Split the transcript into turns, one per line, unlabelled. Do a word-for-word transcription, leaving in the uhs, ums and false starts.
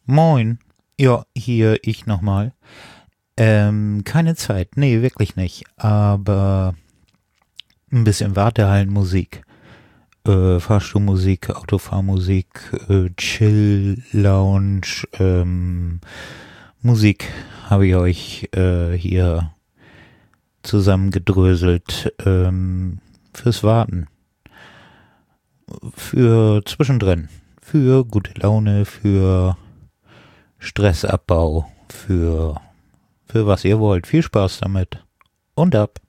Moin. Ja, hier ich nochmal. Ähm, keine Zeit. Nee, wirklich nicht. Aber ein bisschen Wartehallenmusik. Äh, Fahrstuhlmusik, Autofahrmusik, äh, Chill, Lounge, ähm, Musik habe ich euch äh, hier zusammengedröselt. Ähm, fürs Warten. Für zwischendrin. Für gute Laune, für Stressabbau, für, für was ihr wollt. Viel Spaß damit. Und ab.